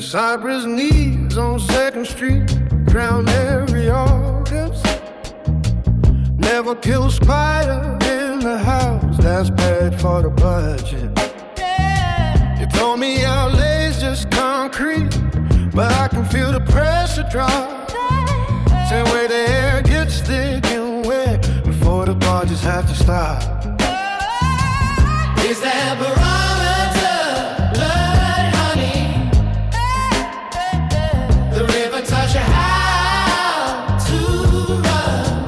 Cypress knees on 2nd Street, drown every August. Never kill a spider in the house, that's bad for the budget. You told me LA's just concrete, but I can feel the pressure drop. Same way the air gets thick and wet before the barges have to stop. Is that barometer blood, honey? The river taught you how to run.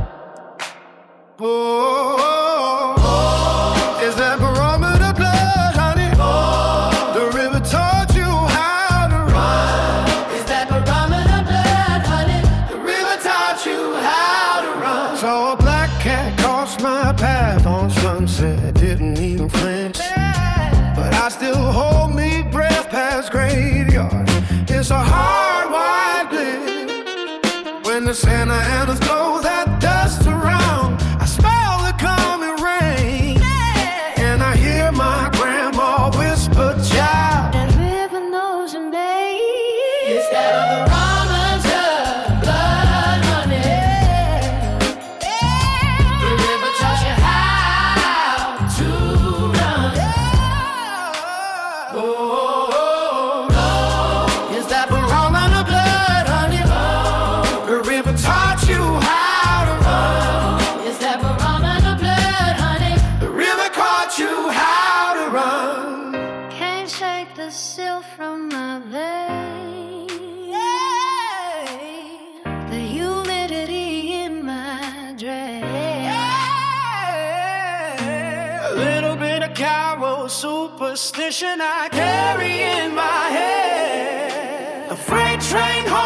Oh, is that barometer blood, honey? The river taught you how to run. Is that barometer blood, honey? The river taught you how to run. Saw a black cat cross my path on Sunset, didn't even flinch. But I still hold me breath past graveyards. It's a hard, wide glitch. When the Santa Anas blow that dust around, I smell the coming rain. And I hear my grandma whisper, child, that river knows your name. Is that a barometer blood, honey? The river taught you how to run. Is that barometer blood, honey? the river taught you how to run. Is that barometer blood, honey? The river taught you how to run. Can't shake the silt from my veins. The humidity in my drain. A little bit of Cairo superstition I carry in my head. A freight train home.